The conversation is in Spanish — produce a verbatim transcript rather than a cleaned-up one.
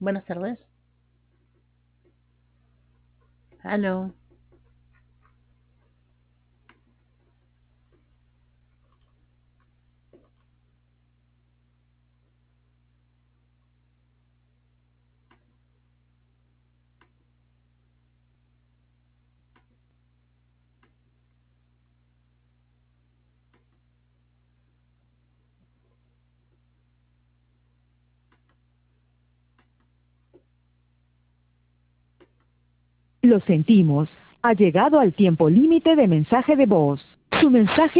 Buenas tardes. Aló. Lo sentimos. Ha llegado al tiempo límite de mensaje de voz. Su mensaje